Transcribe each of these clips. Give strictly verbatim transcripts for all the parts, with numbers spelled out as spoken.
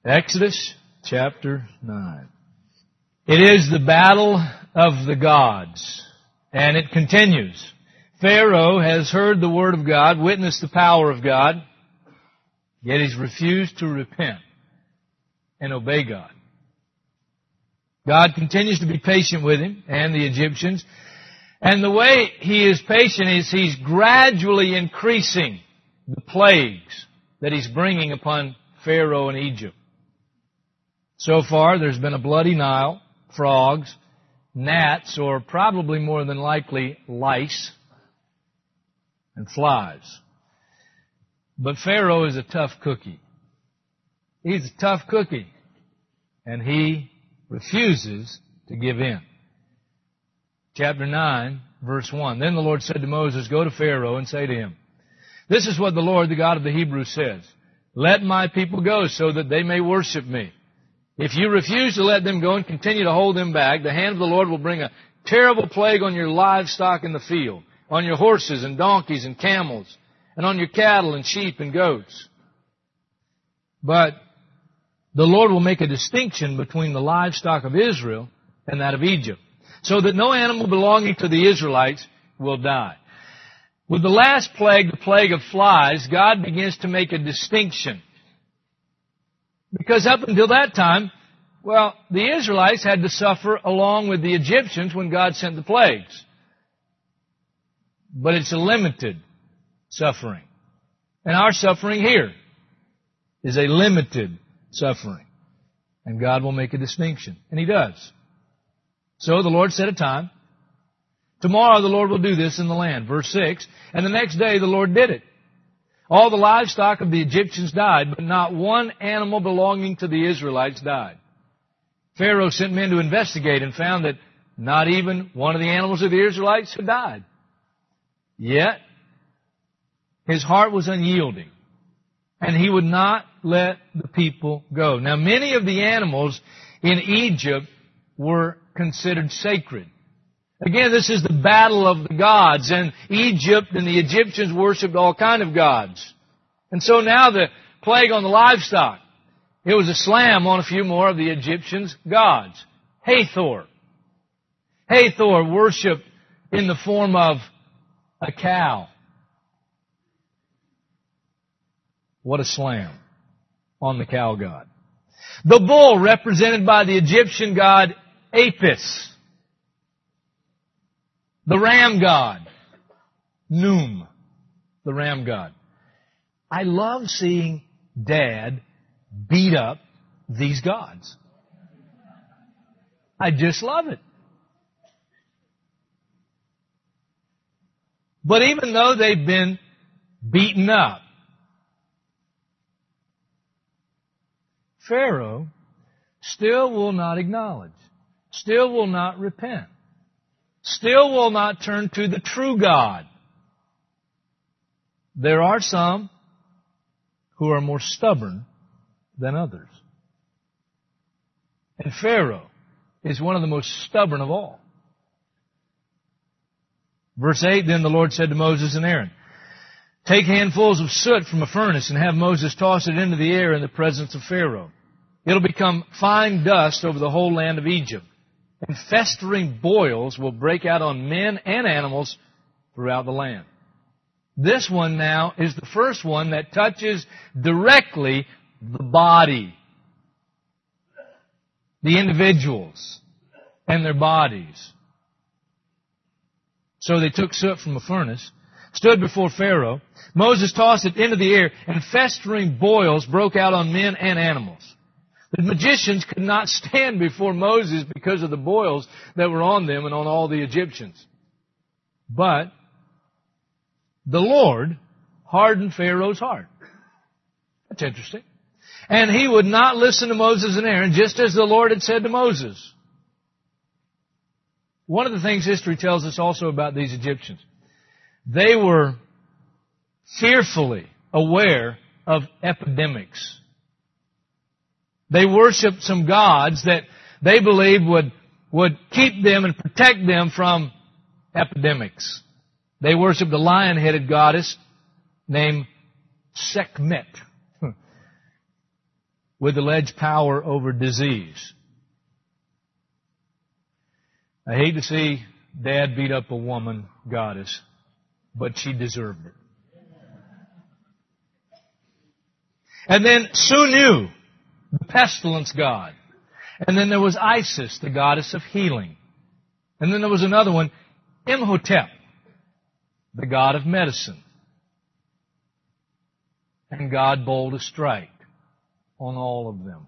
Exodus chapter nine. It is the battle of the gods, and it continues. Pharaoh has heard the word of God, witnessed the power of God, yet he's refused to repent and obey God. God continues to be patient with him and the Egyptians, and the way he is patient is he's gradually increasing the plagues that he's bringing upon Pharaoh and Egypt. So far, there's been a bloody Nile, frogs, gnats, or probably more than likely lice, and flies. But Pharaoh is a tough cookie. He's a tough cookie, and he refuses to give in. Chapter nine, verse one. Then the Lord said to Moses, "Go to Pharaoh and say to him, 'This is what the Lord, the God of the Hebrews, says. Let my people go so that they may worship me. If you refuse to let them go and continue to hold them back, the hand of the Lord will bring a terrible plague on your livestock in the field, on your horses and donkeys and camels, and on your cattle and sheep and goats. But the Lord will make a distinction between the livestock of Israel and that of Egypt, so that no animal belonging to the Israelites will die.'" With the last plague, the plague of flies, God begins to make a distinction. Because up until that time, well, the Israelites had to suffer along with the Egyptians when God sent the plagues. But it's a limited suffering. And our suffering here is a limited suffering. And God will make a distinction. And He does. So the Lord set a time. Tomorrow the Lord will do this in the land. Verse six. And the next day the Lord did it. All the livestock of the Egyptians died, but not one animal belonging to the Israelites died. Pharaoh sent men to investigate and found that not even one of the animals of the Israelites had died. Yet, his heart was unyielding, and he would not let the people go. Now, many of the animals in Egypt were considered sacred. Again, this is the battle of the gods, and Egypt and the Egyptians worshipped all kinds of gods. And so now the plague on the livestock, it was a slam on a few more of the Egyptians' gods. Hathor. Hathor worshipped in the form of a cow. What a slam on the cow god. The bull, represented by the Egyptian god Apis. The ram god, Num, the ram god. I love seeing Dad beat up these gods. I just love it. But even though they've been beaten up, Pharaoh still will not acknowledge, still will not repent, still will not turn to the true God. There are some who are more stubborn than others. And Pharaoh is one of the most stubborn of all. Verse eight, then the Lord said to Moses and Aaron, "Take handfuls of soot from a furnace and have Moses toss it into the air in the presence of Pharaoh. It'll become fine dust over the whole land of Egypt, and festering boils will break out on men and animals throughout the land." This one now is the first one that touches directly the body, the individuals and their bodies. So they took soot from a furnace, stood before Pharaoh. Moses tossed it into the air, and festering boils broke out on men and animals. The magicians could not stand before Moses because of the boils that were on them and on all the Egyptians. But the Lord hardened Pharaoh's heart. That's interesting. And he would not listen to Moses and Aaron, just as the Lord had said to Moses. One of the things history tells us also about these Egyptians, they were fearfully aware of epidemics. They worshipped some gods that they believed would, would keep them and protect them from epidemics. They worshipped a lion-headed goddess named Sekhmet. with alleged power over disease. I hate to see Dad beat up a woman goddess, but she deserved it. And then Sunu, the pestilence god. And then there was Isis, the goddess of healing. And then there was another one, Imhotep, the god of medicine. And God bowled a strike on all of them.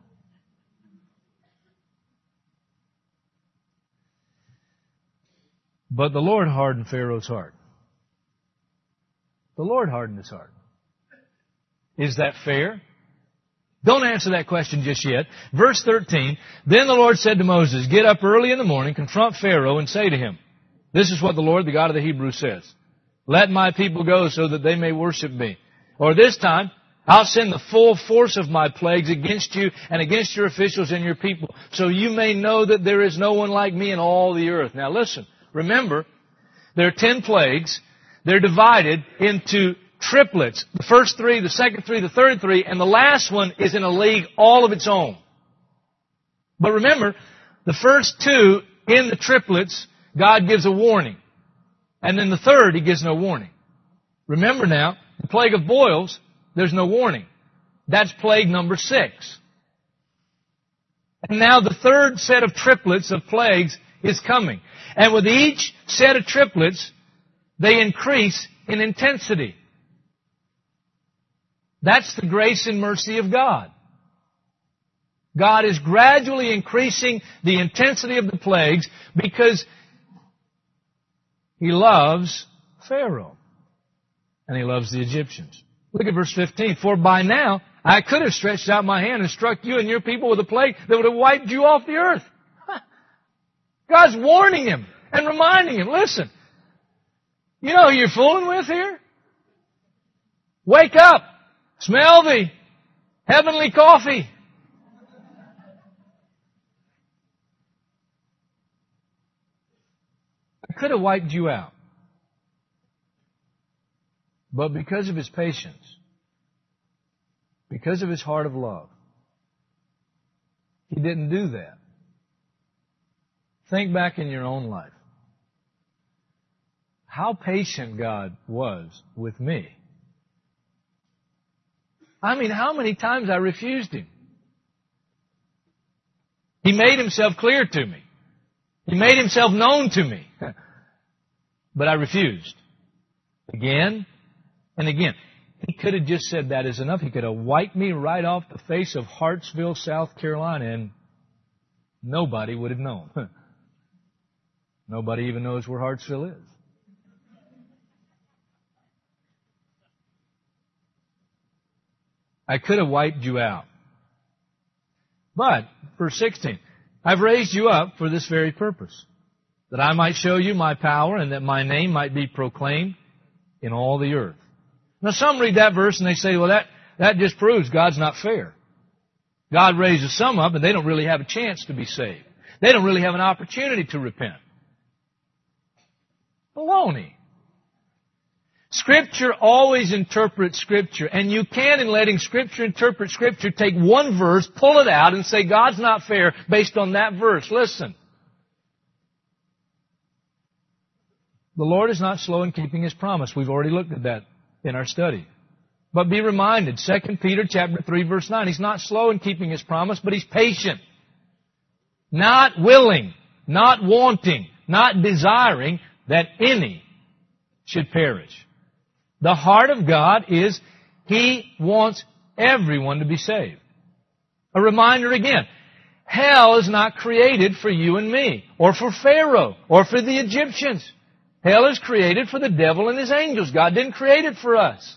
But the Lord hardened Pharaoh's heart. The Lord hardened his heart. Is that fair? Don't answer that question just yet. Verse thirteen, then the Lord said to Moses, get up early in the morning, confront Pharaoh, and say to him, this is what the Lord, the God of the Hebrews, says. Let my people go so that they may worship me. Or this time, I'll send the full force of my plagues against you and against your officials and your people, so you may know that there is no one like me in all the earth. Now listen, remember, there are ten plagues. They're divided into triplets. The first three, the second three, the third three, and the last one is in a league all of its own. But remember, the first two in the triplets, God gives a warning. And then the third, He gives no warning. Remember now, the plague of boils, there's no warning. That's plague number six. And now the third set of triplets of plagues is coming. And with each set of triplets, they increase in intensity. That's the grace and mercy of God. God is gradually increasing the intensity of the plagues because He loves Pharaoh. And He loves the Egyptians. Look at verse fifteen. For by now I could have stretched out my hand and struck you and your people with a plague that would have wiped you off the earth. God's warning him and reminding him, listen, you know who you're fooling with here? Wake up. Smell the heavenly coffee. I could have wiped you out. But because of His patience, because of His heart of love, He didn't do that. Think back in your own life. How patient God was with me. I mean, how many times I refused Him. He made Himself clear to me. He made Himself known to me. But I refused. Again and again. He could have just said that is enough. He could have wiped me right off the face of Hartsville, South Carolina, and nobody would have known. Nobody even knows where Hartsville is. I could have wiped you out. But, verse sixteen, I've raised you up for this very purpose, that I might show you my power and that my name might be proclaimed in all the earth. Now some read that verse and they say, well, that, that just proves God's not fair. God raises some up and they don't really have a chance to be saved. They don't really have an opportunity to repent. Baloney. Scripture always interprets Scripture, and you can, in letting Scripture interpret Scripture, take one verse, pull it out, and say God's not fair based on that verse. Listen. The Lord is not slow in keeping His promise. We've already looked at that in our study. But be reminded, Second Peter chapter three, verse nine, He's not slow in keeping His promise, but He's patient. Not willing, not wanting, not desiring that any should perish. The heart of God is He wants everyone to be saved. A reminder again, hell is not created for you and me, or for Pharaoh, or for the Egyptians. Hell is created for the devil and his angels. God didn't create it for us.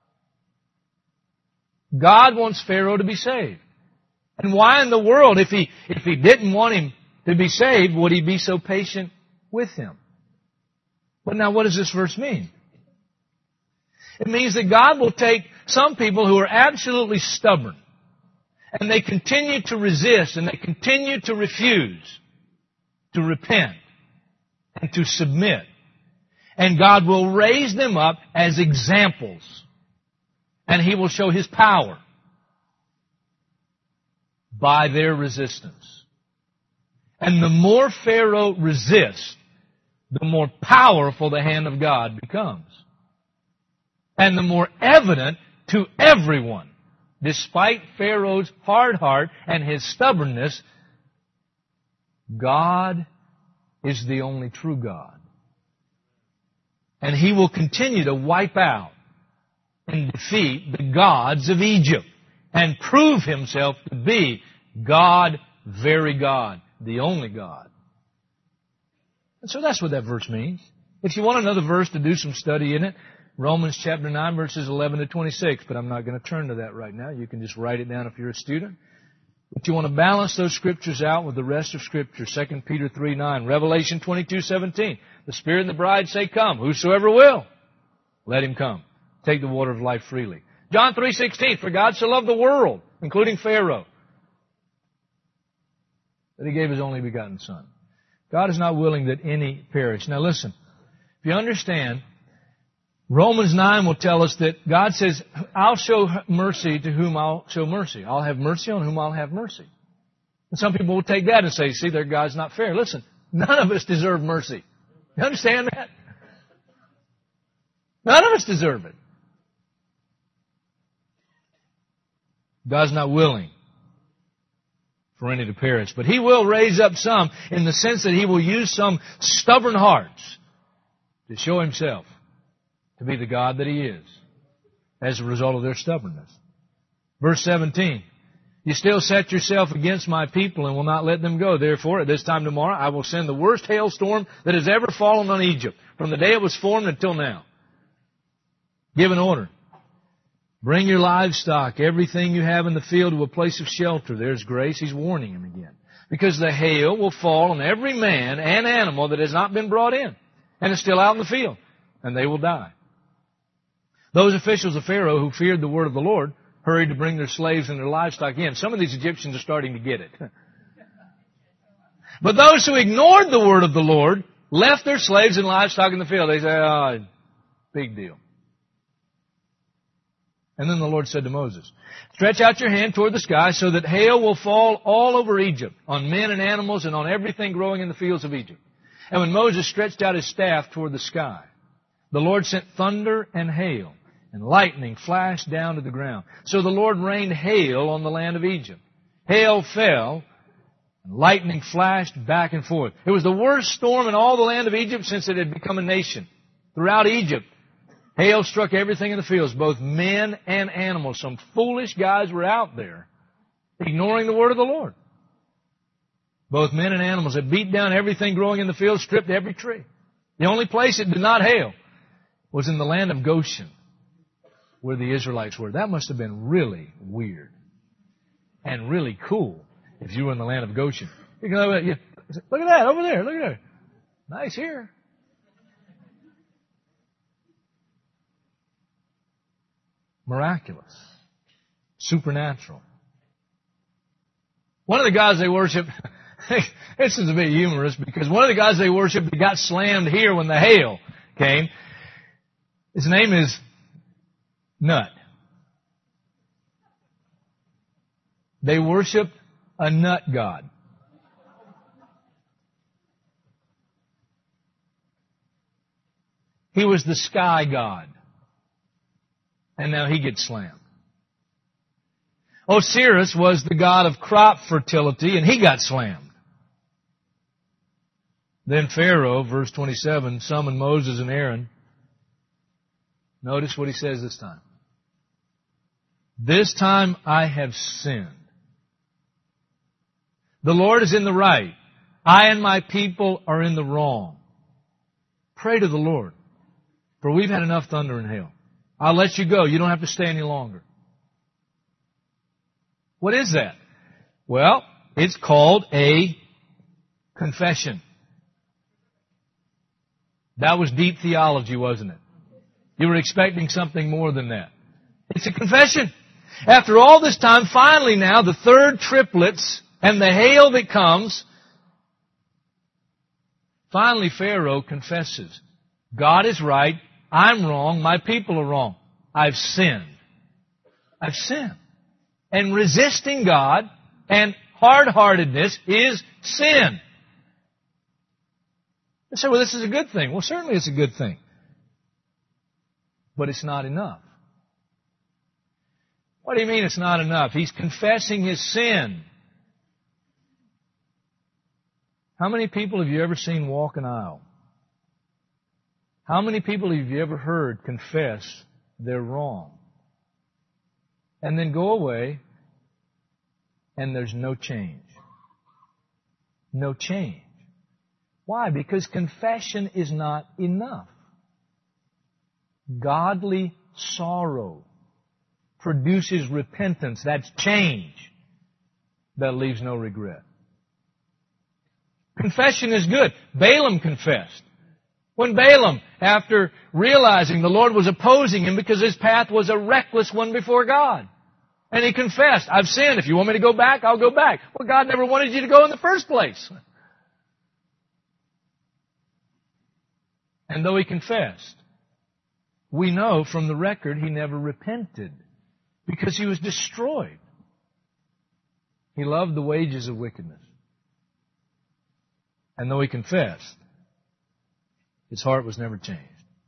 God wants Pharaoh to be saved. And why in the world, if he, if he didn't want him to be saved, would He be so patient with him? But now what does this verse mean? It means that God will take some people who are absolutely stubborn, and they continue to resist, and they continue to refuse to repent and to submit. And God will raise them up as examples, and He will show His power. by their resistance. And the more Pharaoh resists, the more powerful the hand of God becomes. And the more evident to everyone, despite Pharaoh's hard heart and his stubbornness, God is the only true God. And He will continue to wipe out and defeat the gods of Egypt and prove Himself to be God, very God, the only God. And so that's what that verse means. If you want another verse to do some study in it, Romans chapter nine, verses eleven to twenty-six, but I'm not going to turn to that right now. You can just write it down if you're a student. But you want to balance those scriptures out with the rest of Scripture. Second Peter three nine, Revelation twenty-two seventeen. The Spirit and the bride say, "Come. Whosoever will, let him come. Take the water of life freely." John three sixteen, "For God so loved the world," including Pharaoh, "that He gave His only begotten Son." God is not willing that any perish. Now listen, if you understand, Romans nine will tell us that God says, "I'll show mercy to whom I'll show mercy. I'll have mercy on whom I'll have mercy." And some people will take that and say, "See, their God's not fair." Listen, none of us deserve mercy. You understand that? None of us deserve it. God's not willing for any to perish. But He will raise up some in the sense that He will use some stubborn hearts to show Himself to be the God that He is as a result of their stubbornness. Verse seventeen, "You still set yourself against my people and will not let them go. Therefore, at this time tomorrow, I will send the worst hailstorm that has ever fallen on Egypt, from the day it was formed until now. Give an order. Bring your livestock, everything you have in the field, to a place of shelter." There's grace. He's warning him again. "Because the hail will fall on every man and animal that has not been brought in and is still out in the field, and they will die." Those officials of Pharaoh who feared the word of the Lord hurried to bring their slaves and their livestock in. Some of these Egyptians are starting to get it. But those who ignored the word of the Lord left their slaves and livestock in the field. They say, "Oh, big deal." And then the Lord said to Moses, "Stretch out your hand toward the sky so that hail will fall all over Egypt, on men and animals and on everything growing in the fields of Egypt." And when Moses stretched out his staff toward the sky, the Lord sent thunder and hail, and lightning flashed down to the ground. So the Lord rained hail on the land of Egypt. Hail fell, and lightning flashed back and forth. It was the worst storm in all the land of Egypt since it had become a nation. Throughout Egypt, hail struck everything in the fields, both men and animals. Some foolish guys were out there ignoring the word of the Lord. Both men and animals. It beat down everything growing in the fields, stripped every tree. The only place it did not hail was in the land of Goshen, where the Israelites were. That must have been really weird and really cool if you were in the land of Goshen. You can look at that over there. Look at that. Nice here. Miraculous. Supernatural. One of the guys they worship, this is a bit humorous because one of the guys they worship that got slammed here when the hail came, his name is Nut. They worship a nut god. He was the sky god. And now he gets slammed. Osiris was the god of crop fertility, and he got slammed. Then Pharaoh, verse twenty-seven, summoned Moses and Aaron. Notice what he says this time. "This time I have sinned. The Lord is in the right. I and my people are in the wrong. Pray to the Lord, for we've had enough thunder and hail. I'll let you go. You don't have to stay any longer." What is that? Well, it's called a confession. That was deep theology, wasn't it? You were expecting something more than that. It's a confession. After all this time, finally now, the third triplets and the hail that comes, finally Pharaoh confesses, God is right, I'm wrong, my people are wrong. I've sinned. I've sinned. And resisting God And hard-heartedness is sin. You say, well, this is a good thing. Well, certainly it's a good thing. But it's not enough. What do you mean it's not enough? He's confessing his sin. How many people have you ever seen walk an aisle? How many people have you ever heard confess they're wrong? And then go away and there's no change. No change. Why? Because confession is not enough. Godly sorrow produces repentance. That's change that leaves no regret. Confession is good. Balaam confessed. When Balaam, after realizing the Lord was opposing him because his path was a reckless one before God, and he confessed, I've sinned. If you want me to go back, I'll go back. Well, God never wanted you to go in the first place. And though he confessed, we know from the record he never repented because he was destroyed. He loved the wages of wickedness. And though he confessed, his heart was never changed.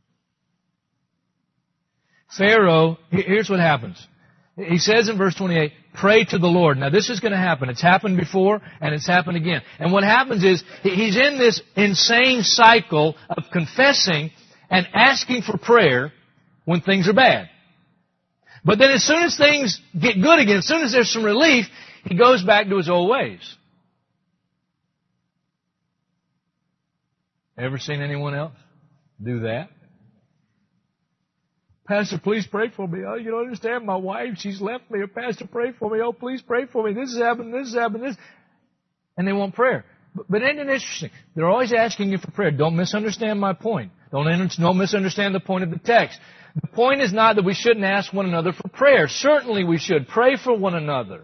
Pharaoh, here's what happens. He says in verse twenty-eight, pray to the Lord. Now this is going to happen. It's happened before and it's happened again. And what happens is he's in this insane cycle of confessing and asking for prayer when things are bad. But then as soon as things get good again, as soon as there's some relief, he goes back to his old ways. Ever seen anyone else do that? Pastor, please pray for me. Oh, you don't understand. My wife, she's left me. Pastor, pray for me. Oh, please pray for me. This has happened. This has happened. This. And they want prayer. But, but isn't it interesting? They're always asking you for prayer. Don't misunderstand my point. Don't, don't misunderstand the point of the text. The point is not that we shouldn't ask one another for prayer. Certainly we should. Pray for one another.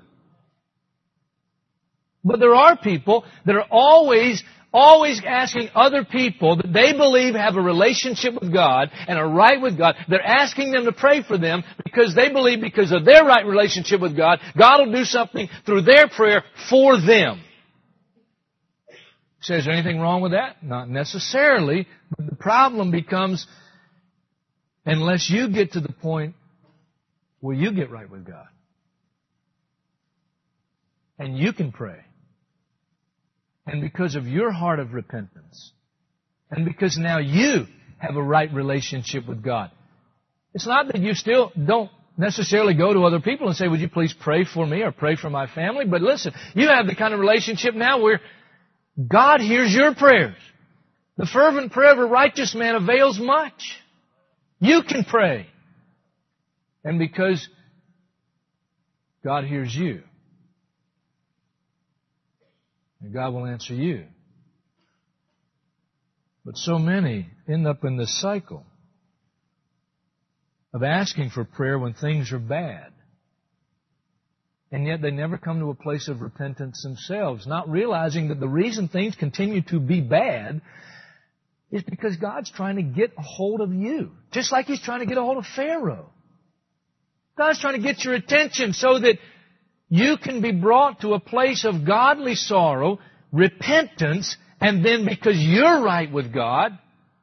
But there are people that are always Always asking other people that they believe have a relationship with God and are right with God. They're asking them to pray for them because they believe because of their right relationship with God, God will do something through their prayer for them. So is there anything wrong with that? Not necessarily. But the problem becomes unless you get to the point where you get right with God and you can pray. And because of your heart of repentance, and because now you have a right relationship with God, it's not that you still don't necessarily go to other people and say, would you please pray for me or pray for my family? But listen, you have the kind of relationship now where God hears your prayers. The fervent prayer of a righteous man avails much. You can pray. And because God hears you, and God will answer you. But so many end up in this cycle of asking for prayer when things are bad. And yet they never come to a place of repentance themselves, not realizing that the reason things continue to be bad is because God's trying to get a hold of you. Just like He's trying to get a hold of Pharaoh. God's trying to get your attention so that you can be brought to a place of godly sorrow, repentance, and then because you're right with God,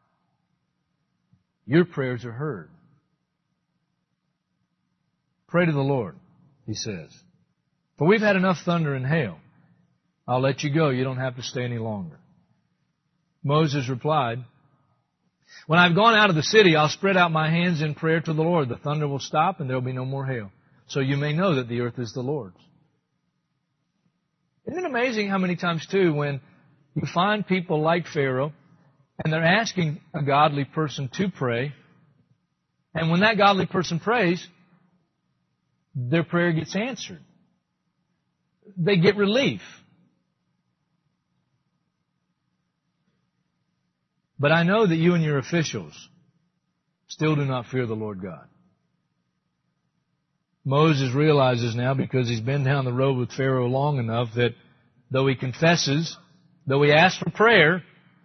your prayers are heard. Pray to the Lord, He says. For we've had enough thunder and hail. I'll let you go. You don't have to stay any longer. Moses replied, when I've gone out of the city, I'll spread out my hands in prayer to the Lord. The thunder will stop and there will be no more hail. So you may know that the earth is the Lord's. Isn't it amazing how many times, too, when you find people like Pharaoh and they're asking a godly person to pray, and when that godly person prays, their prayer gets answered. They get relief. But I know that you and your officials still do not fear the Lord God. Moses realizes now, because he's been down the road with Pharaoh long enough, that though he confesses, though he asks for prayer,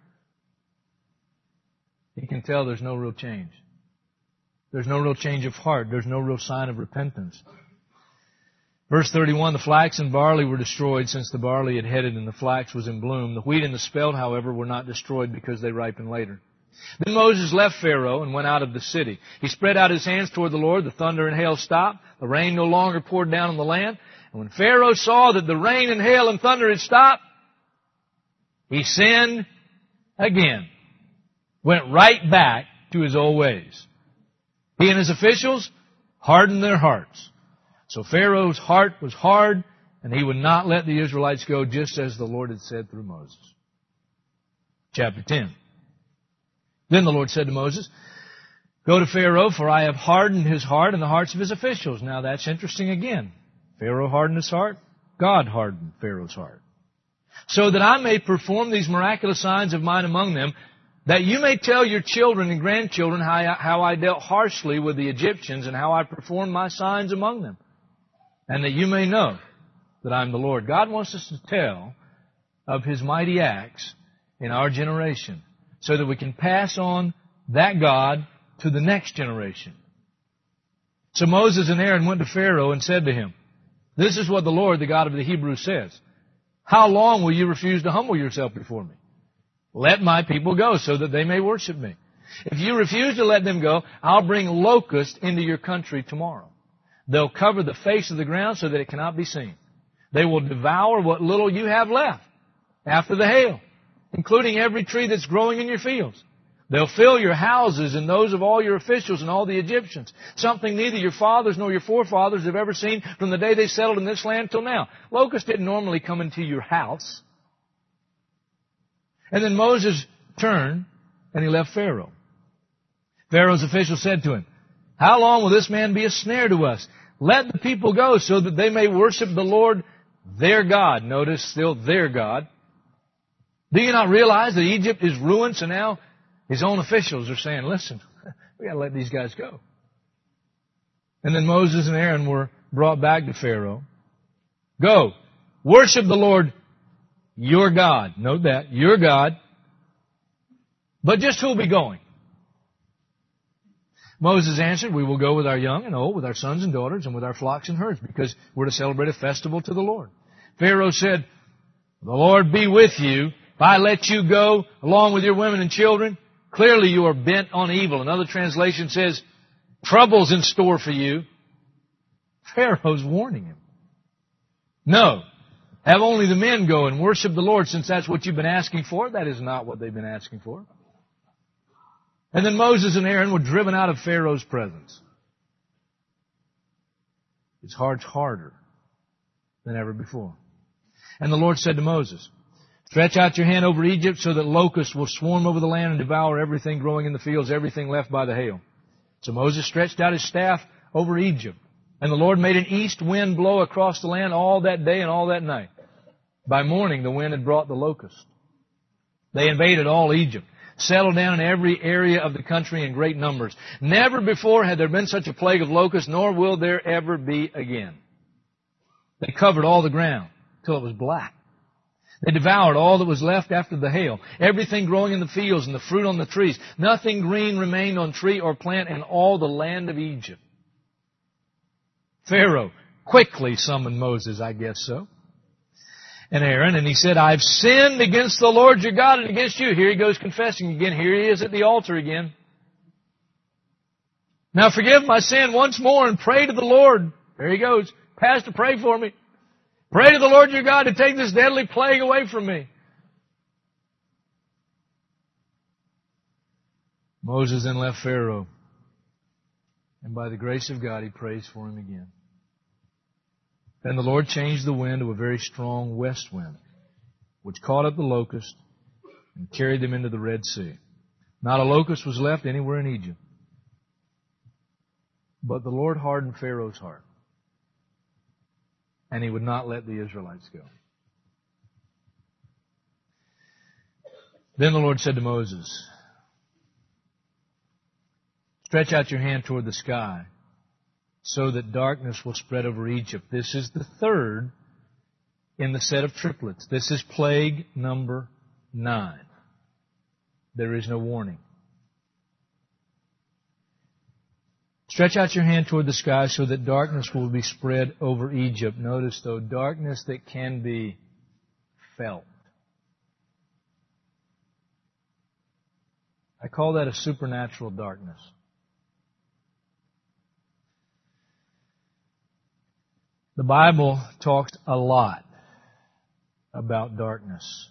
he can tell there's no real change. There's no real change of heart. There's no real sign of repentance. Verse thirty-one, the flax and barley were destroyed since the barley had headed and the flax was in bloom. The wheat and the spelt, however, were not destroyed because they ripened later. Then Moses left Pharaoh and went out of the city. He spread out his hands toward the Lord. The thunder and hail stopped. The rain no longer poured down on the land. And when Pharaoh saw that the rain and hail and thunder had stopped, he sinned again. Went right back to his old ways. He and his officials hardened their hearts. So Pharaoh's heart was hard, and he would not let the Israelites go, just as the Lord had said through Moses. Chapter ten. Then the Lord said to Moses, "Go to Pharaoh, for I have hardened his heart and the hearts of his officials." Now that's interesting again. Pharaoh hardened his heart. God hardened Pharaoh's heart. "So that I may perform these miraculous signs of mine among them, that you may tell your children and grandchildren how I, how I dealt harshly with the Egyptians and how I performed my signs among them. And that you may know that I am the Lord." God wants us to tell of His mighty acts in our generation so that we can pass on that God to the next generation. So Moses and Aaron went to Pharaoh and said to him, "This is what the Lord, the God of the Hebrews, says. How long will you refuse to humble yourself before me? Let my people go so that they may worship me. If you refuse to let them go, I'll bring locusts into your country tomorrow. They'll cover the face of the ground so that it cannot be seen. They will devour what little you have left after the hail, including every tree that's growing in your fields. They'll fill your houses and those of all your officials and all the Egyptians, something neither your fathers nor your forefathers have ever seen from the day they settled in this land till now." Locusts didn't normally come into your house. And then Moses turned and he left Pharaoh. Pharaoh's officials said to him, "How long will this man be a snare to us? Let the people go so that they may worship the Lord their God." Notice, still their God. "Do you not realize that Egypt is ruined?" So now his own officials are saying, "Listen, we got to let these guys go." And then Moses and Aaron were brought back to Pharaoh. "Go, worship the Lord your God." Note that, your God. "But just who'll be going?" Moses answered, "We will go with our young and old, with our sons and daughters, and with our flocks and herds, because we're to celebrate a festival to the Lord." Pharaoh said, "The Lord be with you. If I let you go along with your women and children, clearly you are bent on evil." Another translation says, "Trouble's in store for you." Pharaoh's warning him. "No, have only the men go and worship the Lord, since that's what you've been asking for." That is not what they've been asking for. And then Moses and Aaron were driven out of Pharaoh's presence. His heart's harder than ever before. And the Lord said to Moses, "Stretch out your hand over Egypt so that locusts will swarm over the land and devour everything growing in the fields, everything left by the hail." So Moses stretched out his staff over Egypt, and the Lord made an east wind blow across the land all that day and all that night. By morning the wind had brought the locusts. They invaded all Egypt, settled down in every area of the country in great numbers. Never before had there been such a plague of locusts, nor will there ever be again. They covered all the ground till it was black. They devoured all that was left after the hail, everything growing in the fields and the fruit on the trees. Nothing green remained on tree or plant in all the land of Egypt. Pharaoh quickly summoned Moses, I guess so, and Aaron, and he said, "I've sinned against the Lord your God and against you." Here he goes confessing again. Here he is at the altar again. "Now forgive my sin once more and pray to the Lord." There he goes. "Pastor, pray for me. Pray to the Lord your God to take this deadly plague away from me." Moses then left Pharaoh, and by the grace of God, he prays for him again. Then the Lord changed the wind to a very strong west wind, which caught up the locusts and carried them into the Red Sea. Not a locust was left anywhere in Egypt. But the Lord hardened Pharaoh's heart, and he would not let the Israelites go. Then the Lord said to Moses, "Stretch out your hand toward the sky, so that darkness will spread over Egypt." This is the third in the set of triplets. This is plague number nine. There is no warning. Stretch out your hand toward the sky so that darkness will be spread over Egypt. Notice, though, darkness that can be felt. I call that a supernatural darkness. The Bible talks a lot about darkness.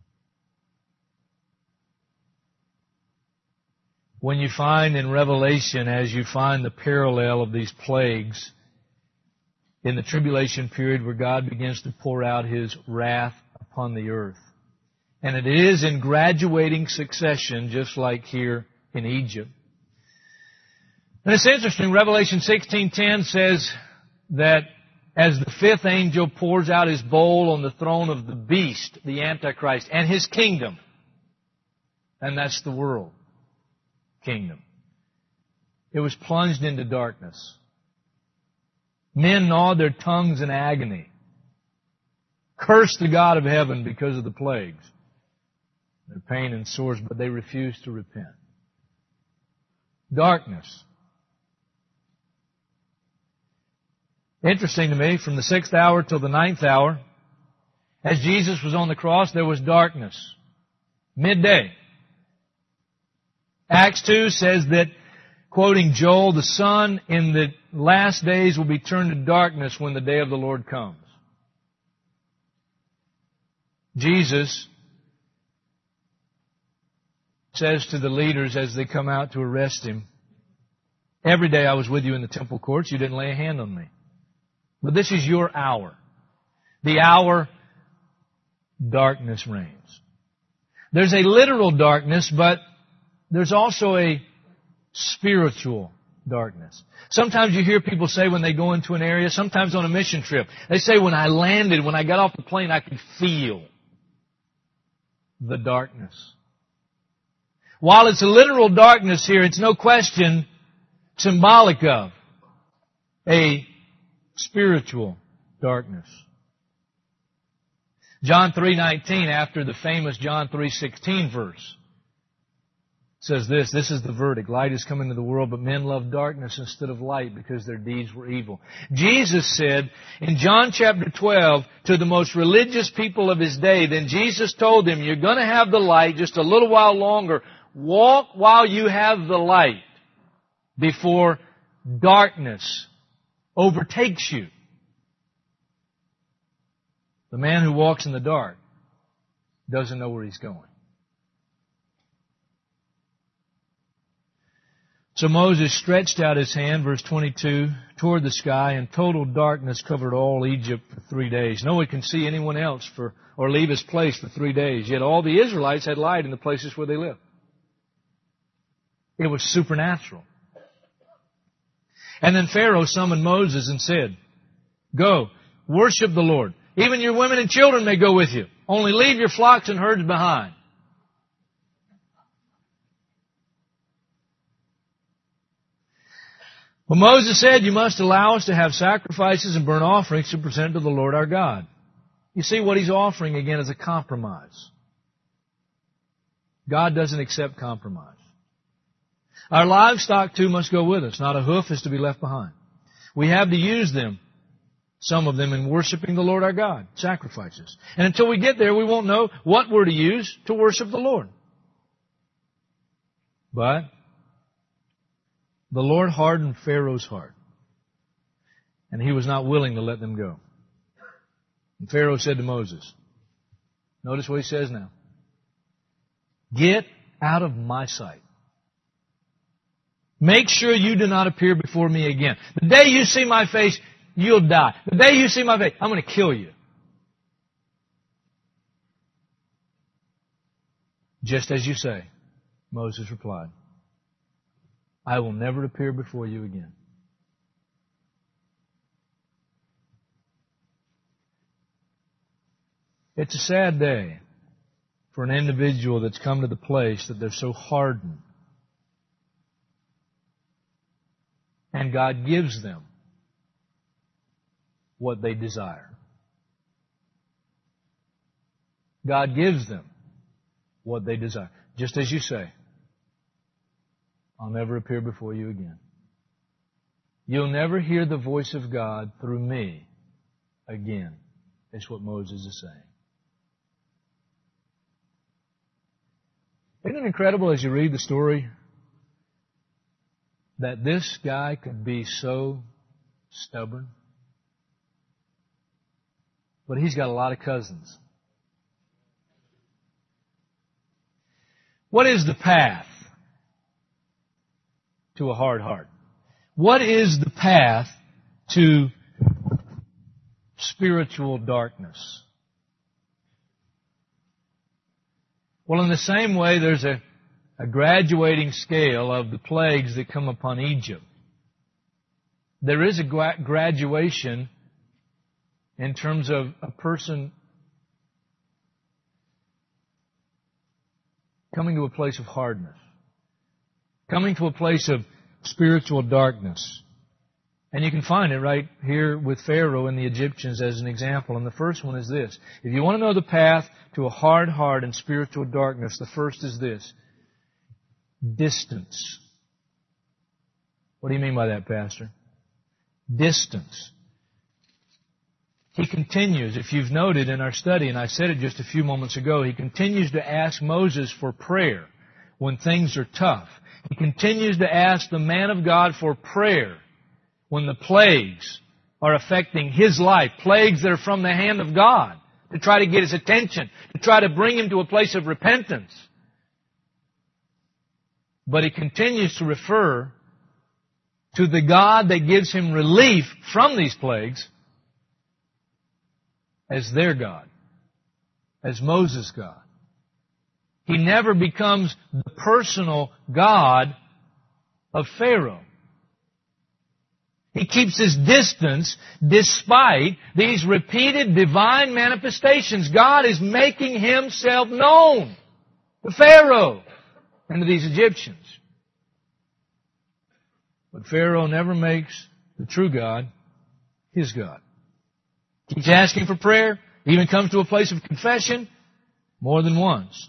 When you find in Revelation, as you find the parallel of these plagues in the tribulation period where God begins to pour out His wrath upon the earth. And it is in graduating succession, just like here in Egypt. And it's interesting, Revelation sixteen ten says that as the fifth angel pours out his bowl on the throne of the beast, the Antichrist, and his kingdom, and that's the world kingdom, it was plunged into darkness. Men gnawed their tongues in agony, cursed the God of heaven because of the plagues, their pain and sores, but they refused to repent. Darkness. Interesting to me, from the sixth hour till the ninth hour, as Jesus was on the cross, there was darkness. Midday. Acts two says that, quoting Joel, the sun in the last days will be turned to darkness when the day of the Lord comes. Jesus says to the leaders as they come out to arrest Him, every day I was with you in the temple courts, you didn't lay a hand on me. But this is your hour. The hour darkness reigns. There's a literal darkness, but there's also a spiritual darkness. Sometimes you hear people say when they go into an area, sometimes on a mission trip, they say when I landed, when I got off the plane, I could feel the darkness. While it's a literal darkness here, it's no question symbolic of a spiritual darkness. John three nineteen, after the famous John three sixteen verse, says this, this is the verdict. Light has come into the world, but men love darkness instead of light because their deeds were evil. Jesus said in John chapter twelve to the most religious people of His day, then Jesus told them, you're going to have the light just a little while longer. Walk while you have the light before darkness overtakes you. The man who walks in the dark doesn't know where he's going. So Moses stretched out his hand, verse twenty-two, toward the sky, and total darkness covered all Egypt for three days. No one can see anyone else for, or leave his place for three days. Yet all the Israelites had light in the places where they lived. It was supernatural. And then Pharaoh summoned Moses and said, go, worship the Lord. Even your women and children may go with you. Only leave your flocks and herds behind. Well, Moses said, you must allow us to have sacrifices and burnt offerings to present to the Lord our God. You see, what he's offering again is a compromise. God doesn't accept compromise. Our livestock too must go with us. Not a hoof is to be left behind. We have to use them, some of them, in worshiping the Lord our God, sacrifices. And until we get there, we won't know what we're to use to worship the Lord. But the Lord hardened Pharaoh's heart, and he was not willing to let them go. And Pharaoh said to Moses, notice what he says now, get out of my sight. Make sure you do not appear before me again. The day you see my face, you'll die. The day you see my face, I'm going to kill you. Just as you say, Moses replied, I will never appear before you again. It's a sad day for an individual that's come to the place that they're so hardened. And God gives them what they desire. God gives them what they desire. Just as you say, I'll never appear before you again. you'll never hear the voice of God through me again. That's what Moses is saying. Isn't it incredible as you read the story that this guy could be so stubborn? But he's got a lot of cousins. What is the path to a hard heart? What is the path to spiritual darkness? Well, in the same way, there's a, a graduating scale of the plagues that come upon Egypt. There is a gra- graduation in terms of a person coming to a place of hardness, coming to a place of spiritual darkness. And you can find it right here with Pharaoh and the Egyptians as an example. And the first one is this. If you want to know the path to a hard heart and spiritual darkness, the first is this. Distance. What do you mean by that, Pastor? Distance. He continues, if you've noted in our study, and I said it just a few moments ago, he continues to ask Moses for prayer when things are tough. He continues to ask the man of God for prayer when the plagues are affecting his life, plagues that are from the hand of God, to try to get his attention, to try to bring him to a place of repentance. But he continues to refer to the God that gives him relief from these plagues as their God, as Moses' God. He never becomes the personal God of Pharaoh. He keeps his distance despite these repeated divine manifestations. God is making Himself known to Pharaoh and to these Egyptians. But Pharaoh never makes the true God his God. Keeps asking for prayer, even comes to a place of confession more than once.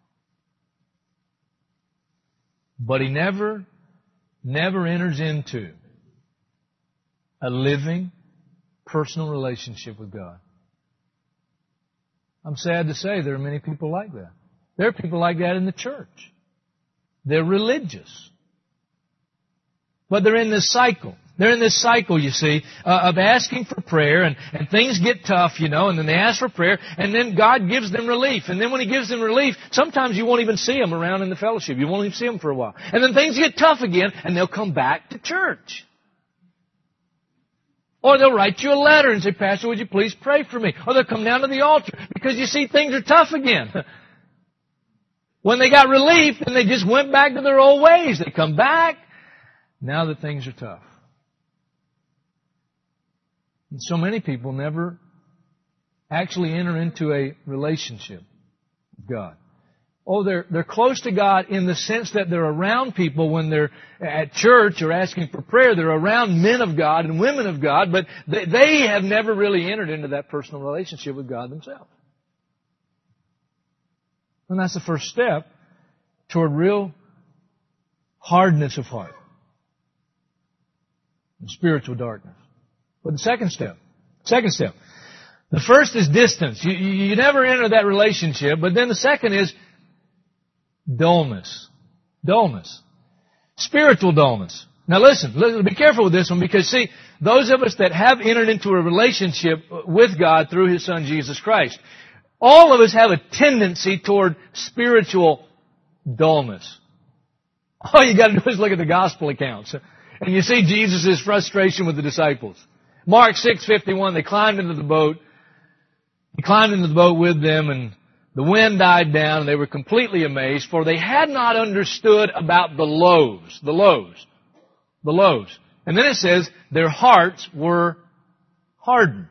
But he never, never enters into a living, personal relationship with God. I'm sad to say there are many people like that. There are people like that in the church. They're religious. But they're in this cycle. They're in this cycle, you see, uh, of asking for prayer, and, and things get tough, you know, and then they ask for prayer, and then God gives them relief. And then when He gives them relief, sometimes you won't even see them around in the fellowship. You won't even see them for a while. And then things get tough again, and they'll come back to church. Or they'll write you a letter and say, Pastor, would you please pray for me? Or they'll come down to the altar because you see things are tough again. When they got relief, then they just went back to their old ways. They come back now that things are tough. And so many people never actually enter into a relationship with God. Oh, they're, they're close to God in the sense that they're around people when they're at church or asking for prayer. They're around men of God and women of God, but they, they have never really entered into that personal relationship with God themselves. And that's the first step toward real hardness of heart and spiritual darkness. But the second step, second step, the first is distance. You, you, you never enter that relationship, but then the second is dullness. Dullness. Spiritual dullness. Now listen, listen, be careful with this one because see, those of us that have entered into a relationship with God through His Son Jesus Christ, all of us have a tendency toward spiritual dullness. All you got to do is look at the gospel accounts. And you see Jesus' frustration with the disciples. Mark six fifty-one, they climbed into the boat. He climbed into the boat with them, and the wind died down, and they were completely amazed, for they had not understood about the loaves. The loaves. The loaves. And then it says, their hearts were hardened.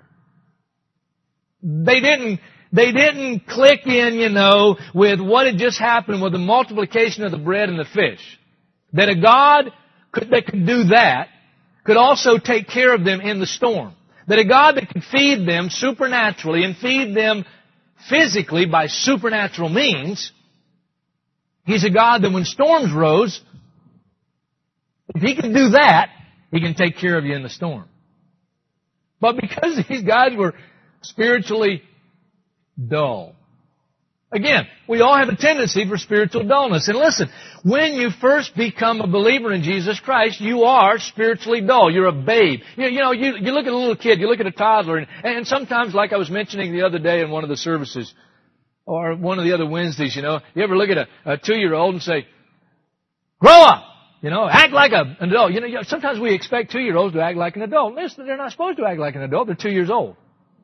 They didn't, they didn't click in, you know, with what had just happened with the multiplication of the bread and the fish. That a God could, that could do that could also take care of them in the storm. That a God that could feed them supernaturally and feed them physically by supernatural means, He's a God that when storms rose, if He could do that, He can take care of you in the storm. But because these guys were spiritually dull. Again, we all have a tendency for spiritual dullness. And listen, when you first become a believer in Jesus Christ, you are spiritually dull. You're a babe. You, you know, you, you look at a little kid, you look at a toddler, and, and sometimes, like I was mentioning the other day in one of the services, or one of the other Wednesdays, you know, you ever look at a, a two-year-old and say, grow up! You know, act like a, an adult. You know, sometimes we expect two-year-olds to act like an adult. Listen, they're not supposed to act like an adult. They're two years old.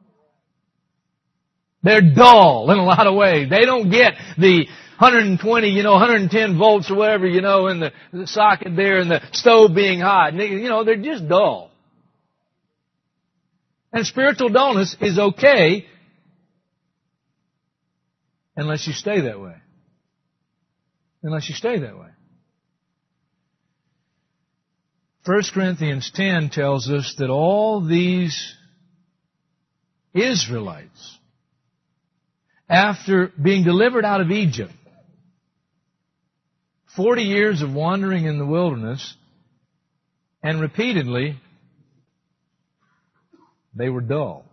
They're dull in a lot of ways. They don't get the one hundred twenty, you know, one hundred ten volts or whatever, you know, in the, the socket there and the stove being hot. And they, you know, they're just dull. And spiritual dullness is okay unless you stay that way. Unless you stay that way. First Corinthians ten tells us that all these Israelites, after being delivered out of Egypt, forty years of wandering in the wilderness, and repeatedly, they were dull.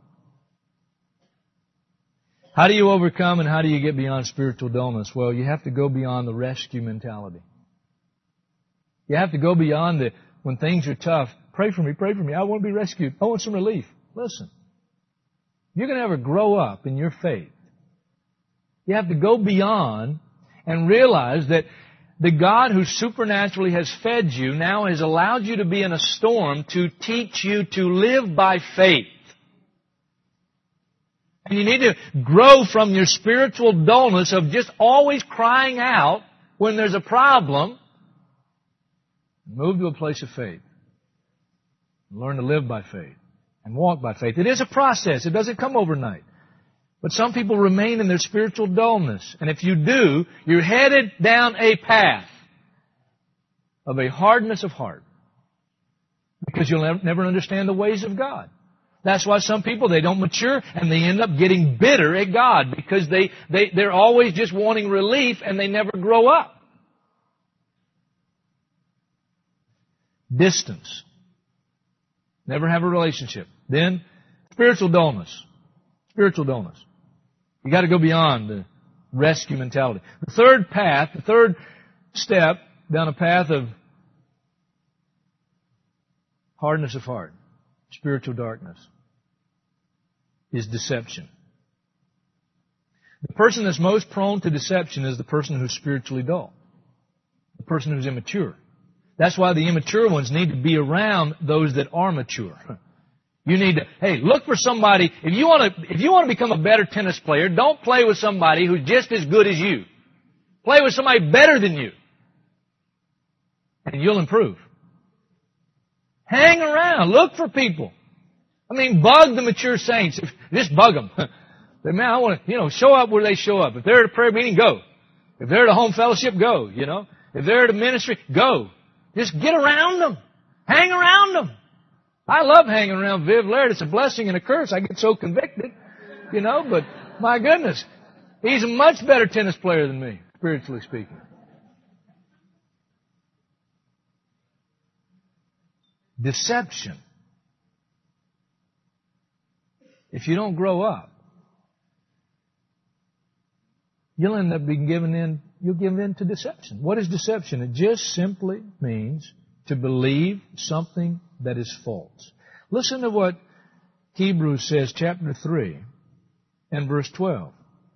How do you overcome and how do you get beyond spiritual dullness? Well, you have to go beyond the rescue mentality. You have to go beyond the, when things are tough, pray for me, pray for me, I want to be rescued, I want some relief. Listen, you're going to ever grow up in your faith. You have to go beyond and realize that the God who supernaturally has fed you now has allowed you to be in a storm to teach you to live by faith. And you need to grow from your spiritual dullness of just always crying out when there's a problem. Move to a place of faith. Learn to live by faith and walk by faith. It is a process. It doesn't come overnight. But some people remain in their spiritual dullness. And if you do, you're headed down a path of a hardness of heart. Because you'll never understand the ways of God. That's why some people, they don't mature and they end up getting bitter at God. Because they, they, they're always just wanting relief and they never grow up. Distance. Never have a relationship. Then, spiritual dullness. Spiritual dullness. You got to go beyond the rescue mentality. The third path, the third step down a path of hardness of heart, spiritual darkness, is deception. The person that's most prone to deception is the person who's spiritually dull. The person who's immature. That's why the immature ones need to be around those that are mature. You need to, hey, look for somebody, if you want to, if you want to become a better tennis player, don't play with somebody who's just as good as you. Play with somebody better than you. And you'll improve. Hang around. Look for people. I mean, bug the mature saints. Just bug them. Man, I want to, you know, show up where they show up. If they're at a prayer meeting, go. If they're at a home fellowship, go, you know. If they're at a ministry, go. Just get around them. Hang around them. I love hanging around Viv Laird. It's a blessing and a curse. I get so convicted, you know, but my goodness, he's a much better tennis player than me, spiritually speaking. Deception. If you don't grow up, you'll end up being given in, you'll give in to deception. What is deception? It just simply means to believe something that is false. Listen to what Hebrews says, chapter three and verse twelve.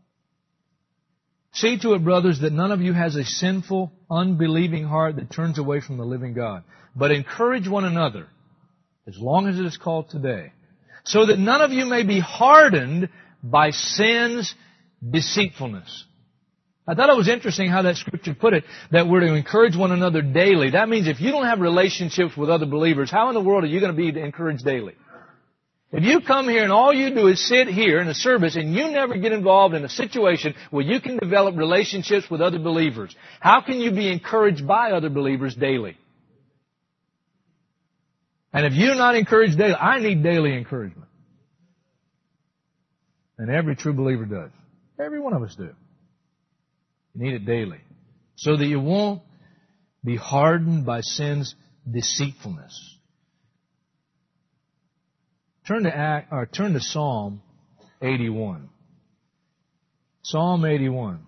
See to it, brothers, that none of you has a sinful, unbelieving heart that turns away from the living God. But encourage one another, as long as it is called today, so that none of you may be hardened by sin's deceitfulness. I thought it was interesting how that scripture put it, that we're to encourage one another daily. That means if you don't have relationships with other believers, how in the world are you going to be encouraged daily? If you come here and all you do is sit here in a service and you never get involved in a situation where you can develop relationships with other believers, how can you be encouraged by other believers daily? And if you're not encouraged daily, I need daily encouragement. And every true believer does. Every one of us do. You need it daily. So that you won't be hardened by sin's deceitfulness. Turn to act, or turn to Psalm eighty-one. Psalm eighty-one.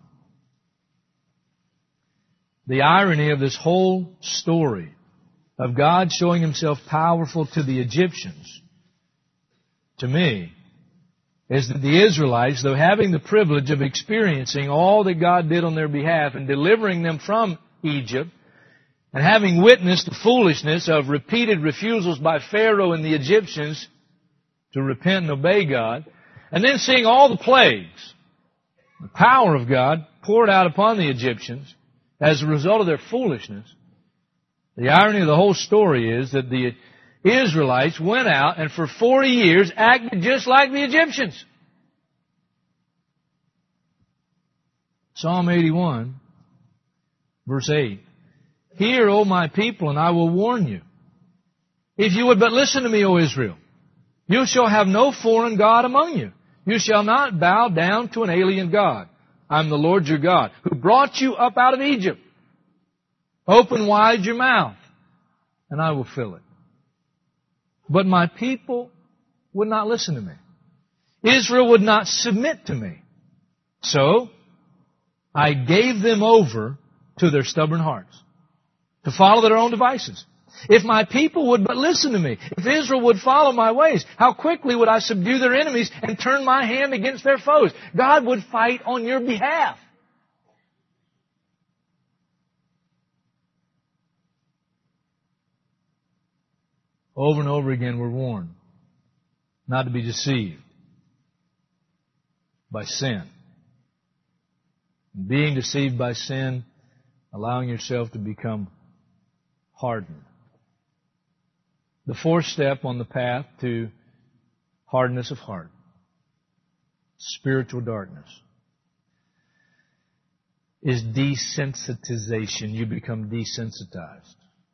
The irony of this whole story of God showing Himself powerful to the Egyptians, to me, is that the Israelites, though having the privilege of experiencing all that God did on their behalf and delivering them from Egypt, and having witnessed the foolishness of repeated refusals by Pharaoh and the Egyptians to repent and obey God, and then seeing all the plagues, the power of God poured out upon the Egyptians as a result of their foolishness, the irony of the whole story is that the Israelites went out and for forty years acted just like the Egyptians. Psalm eighty-one, verse eight. Hear, O my people, and I will warn you. If you would but listen to me, O Israel, you shall have no foreign God among you. You shall not bow down to an alien God. I am the Lord your God, who brought you up out of Egypt. Open wide your mouth, and I will fill it. But my people would not listen to me. Israel would not submit to me. So I gave them over to their stubborn hearts, to follow their own devices. If my people would but listen to me, if Israel would follow my ways, how quickly would I subdue their enemies and turn my hand against their foes? God would fight on your behalf. Over and over again we're warned not to be deceived by sin. And being deceived by sin, allowing yourself to become hardened. The fourth step on the path to hardness of heart, spiritual darkness, is desensitization. You become desensitized.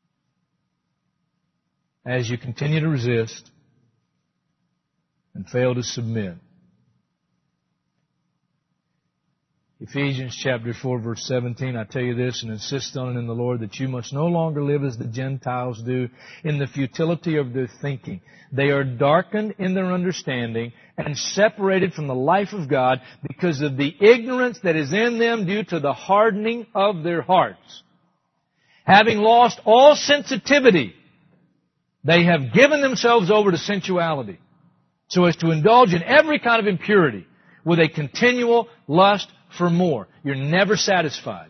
As you continue to resist and fail to submit. Ephesians chapter four, verse seventeen, I tell you this and insist on it in the Lord, that you must no longer live as the Gentiles do in the futility of their thinking. They are darkened in their understanding and separated from the life of God because of the ignorance that is in them due to the hardening of their hearts. Having lost all sensitivity, they have given themselves over to sensuality, so as to indulge in every kind of impurity with a continual lust for more. You're never satisfied.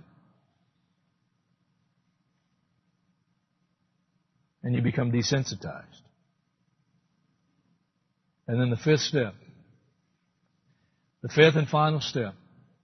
And you become desensitized. And then the fifth step, the fifth and final step,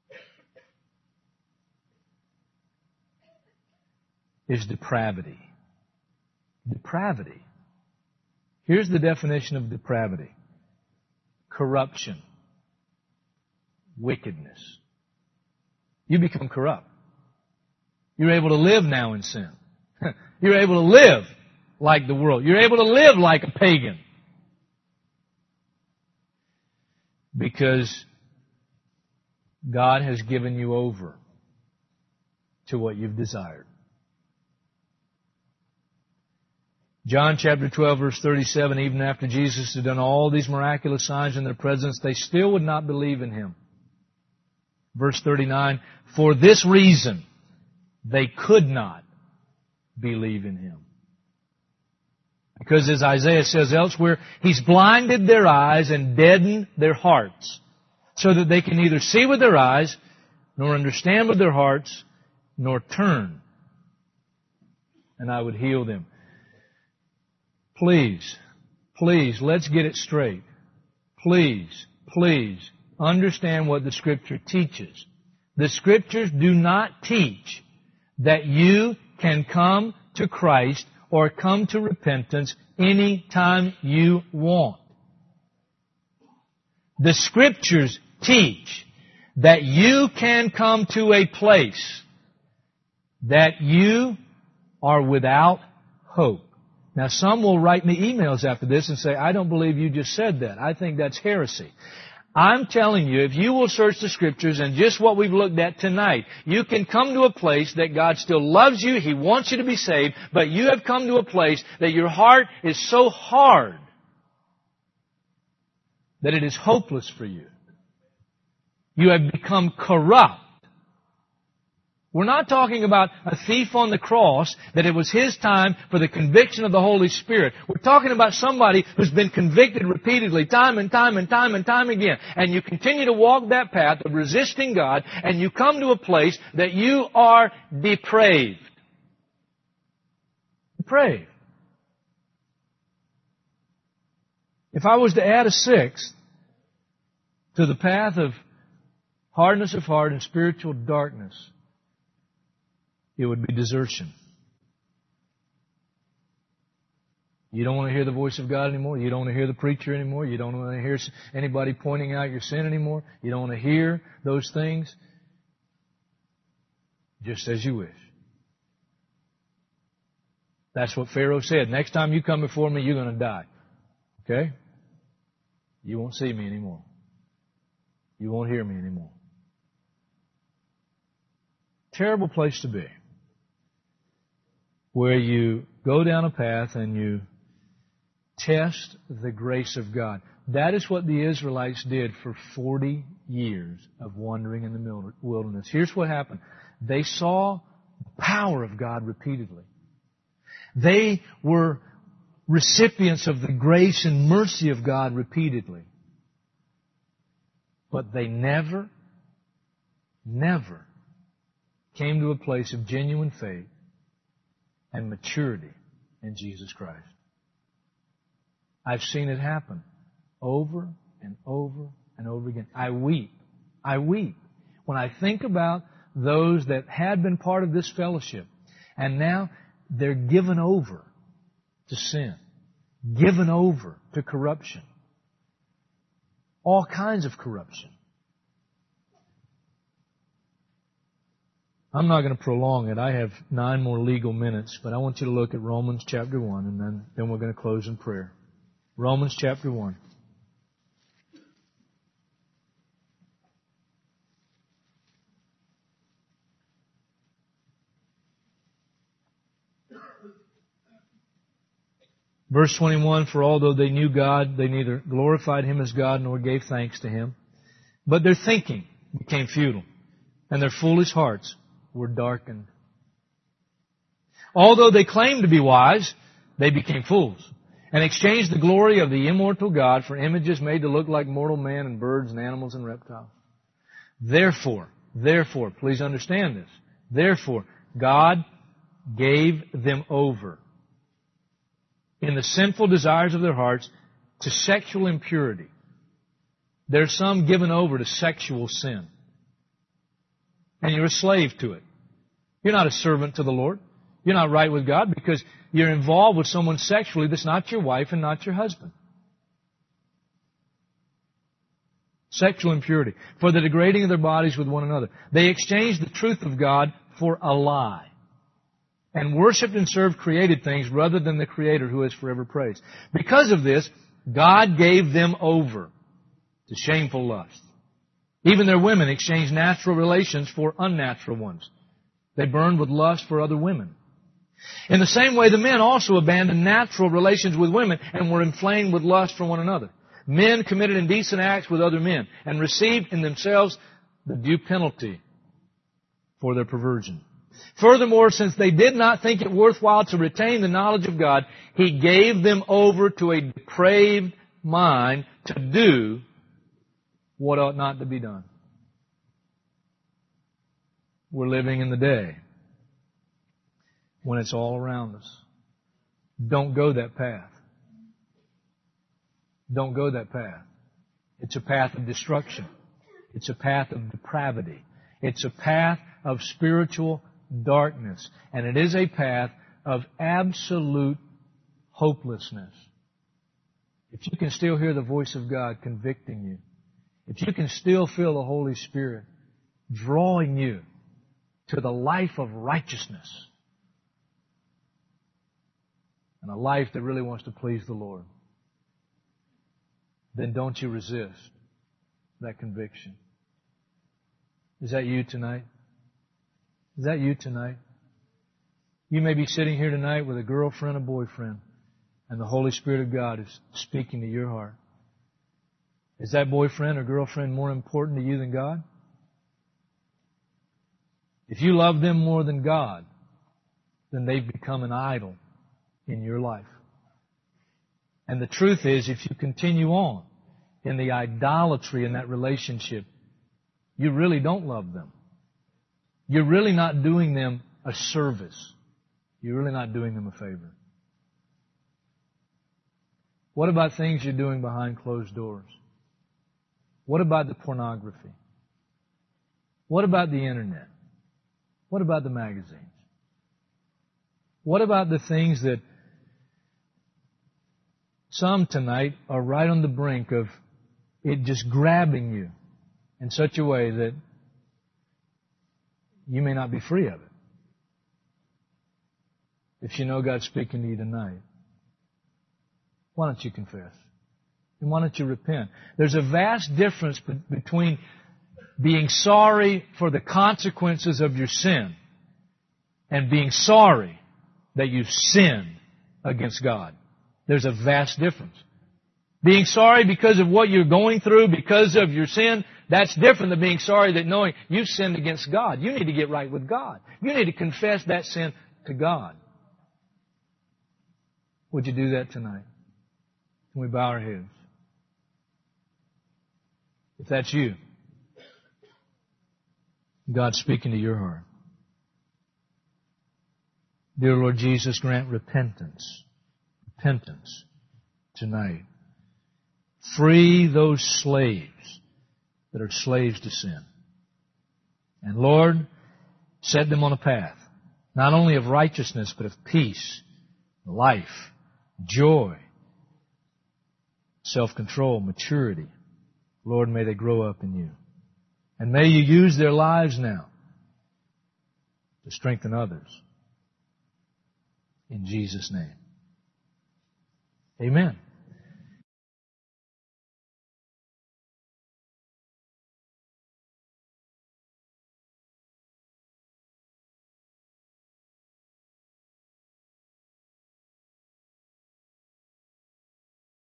is depravity. Depravity. Here's the definition of depravity. Corruption. Wickedness. You become corrupt. You're able to live now in sin. You're able to live like the world. You're able to live like a pagan. Because God has given you over to what you've desired. John chapter twelve, verse thirty-seven, even after Jesus had done all these miraculous signs in their presence, they still would not believe in Him. Verse thirty-nine, for this reason they could not believe in Him. Because as Isaiah says elsewhere, He's blinded their eyes and deadened their hearts, so that they can neither see with their eyes, nor understand with their hearts, nor turn, and I would heal them. Please, please, let's get it straight. Please, please, understand what the Scripture teaches. The Scriptures do not teach that you can come to Christ or come to repentance any time you want. The Scriptures teach that you can come to a place that you are without hope. Now, some will write me emails after this and say, I don't believe you just said that. I think that's heresy. I'm telling you, if you will search the Scriptures and just what we've looked at tonight, you can come to a place that God still loves you, He wants you to be saved, but you have come to a place that your heart is so hard that it is hopeless for you. You have become corrupt. We're not talking about a thief on the cross, that it was his time for the conviction of the Holy Spirit. We're talking about somebody who's been convicted repeatedly, time and time and time and time again. And you continue to walk that path of resisting God, and you come to a place that you are depraved. Depraved. If I was to add a sixth to the path of hardness of heart and spiritual darkness, it would be desertion. You don't want to hear the voice of God anymore. You don't want to hear the preacher anymore. You don't want to hear anybody pointing out your sin anymore. You don't want to hear those things. Just as you wish. That's what Pharaoh said. Next time you come before me, you're going to die. Okay? You won't see me anymore. You won't hear me anymore. Terrible place to be. Where you go down a path and you test the grace of God. That is what the Israelites did for forty years of wandering in the wilderness. Here's what happened. They saw the power of God repeatedly. They were recipients of the grace and mercy of God repeatedly. But they never, never came to a place of genuine faith and maturity in Jesus Christ. I've seen it happen over and over and over again. I weep. I weep when I think about those that had been part of this fellowship and now they're given over to sin, given over to corruption, all kinds of corruption. I'm not going to prolong it. I have nine more legal minutes, but I want you to look at Romans chapter one, and then, then we're going to close in prayer. Romans chapter one. Verse twenty-one, for although they knew God, they neither glorified Him as God nor gave thanks to Him. But their thinking became futile, and their foolish hearts were darkened. Although they claimed to be wise, they became fools, and exchanged the glory of the immortal God for images made to look like mortal man and birds and animals and reptiles. Therefore, therefore, please understand this, therefore, God gave them over in the sinful desires of their hearts to sexual impurity. There's some given over to sexual sin. And you're a slave to it. You're not a servant to the Lord. You're not right with God because you're involved with someone sexually that's not your wife and not your husband. Sexual impurity. For the degrading of their bodies with one another. They exchanged the truth of God for a lie, and worshipped and served created things rather than the Creator who is forever praised. Because of this, God gave them over to shameful lust. Even their women exchanged natural relations for unnatural ones. They burned with lust for other women. In the same way, the men also abandoned natural relations with women and were inflamed with lust for one another. Men committed indecent acts with other men and received in themselves the due penalty for their perversion. Furthermore, since they did not think it worthwhile to retain the knowledge of God, He gave them over to a depraved mind to do what ought not to be done. We're living in the day when it's all around us. Don't go that path. Don't go that path. It's a path of destruction. It's a path of depravity. It's a path of spiritual darkness. And it is a path of absolute hopelessness. If you can still hear the voice of God convicting you, if you can still feel the Holy Spirit drawing you to the life of righteousness and a life that really wants to please the Lord, then don't you resist that conviction. Is that you tonight? Is that you tonight? You may be sitting here tonight with a girlfriend, a boyfriend, and the Holy Spirit of God is speaking to your heart. Is that boyfriend or girlfriend more important to you than God? If you love them more than God, then they've become an idol in your life. And the truth is, if you continue on in the idolatry in that relationship, you really don't love them. You're really not doing them a service. You're really not doing them a favor. What about things you're doing behind closed doors? What about the pornography? What about the internet? What about the magazines? What about the things that some tonight are right on the brink of it just grabbing you in such a way that you may not be free of it? If you know God's speaking to you tonight, why don't you confess? And why don't you repent? There's a vast difference be- between being sorry for the consequences of your sin and being sorry that you've sinned against God. There's a vast difference. Being sorry because of what you're going through, because of your sin, that's different than being sorry that knowing you've sinned against God. You need to get right with God. You need to confess that sin to God. Would you do that tonight? Can we bow our heads? If that's you, God's speaking to your heart. Dear Lord Jesus, grant repentance. Repentance tonight. Free those slaves that are slaves to sin. And Lord, set them on a path, not only of righteousness, but of peace, life, joy, self-control, maturity. Lord, may they grow up in you. And may you use their lives now to strengthen others. In Jesus' name. Amen.